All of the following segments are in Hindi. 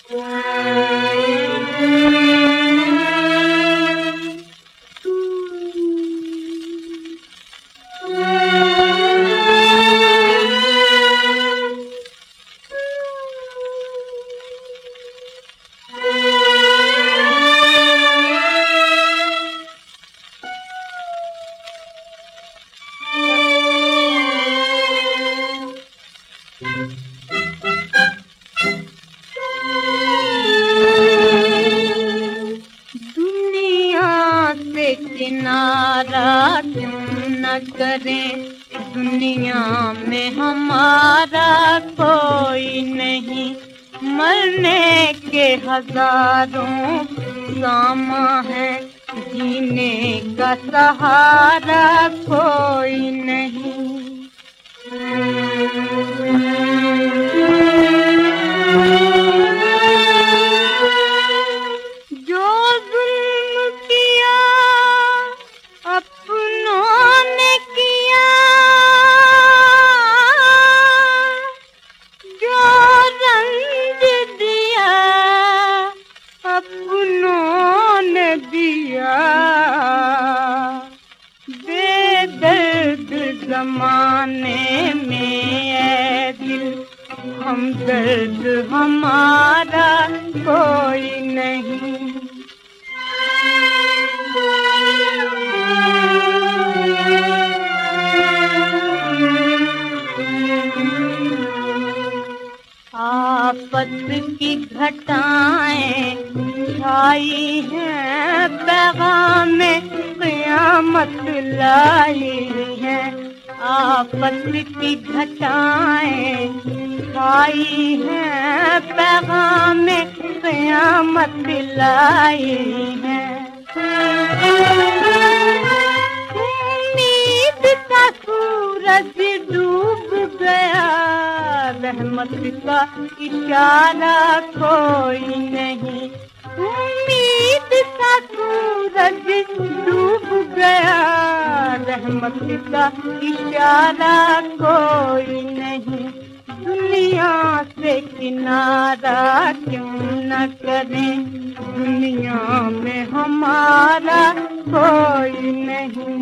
किनारा क्यों न करें, दुनिया में हमारा कोई नहीं। मरने के हजारों सामा है, जीने का सहारा कोई नहीं। बेदर्द ज़माने में ऐ दिल, हमदर्द हमारा कोई नहीं। आफत की घटाएं छाई हैं, पैगाम क़यामत लाई है। आफत की घटाएं छाई हैं, पैगाम क़यामत लाई है। उम्मीद का सूरज डूब गया, रहमत का इशारा कोई नहीं। उम्मीद का सूरज डूब गया, रहमत का इशारा कोई नहीं। दुनिया से किनारा क्यों न करें, दुनिया में हमारा कोई नहीं।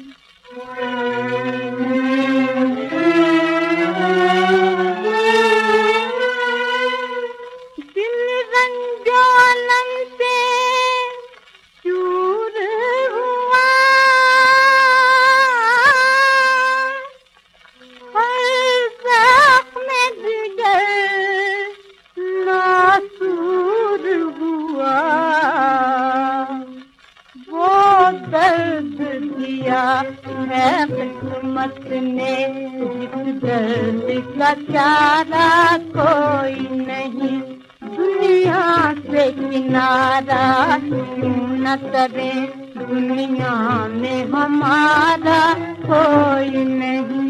दर्द दिया है किस्मत ने, इस दर्द का चारा कोई नहीं। दुनिया से किनारा क्यों न करें, दुनिया में हमारा कोई नहीं।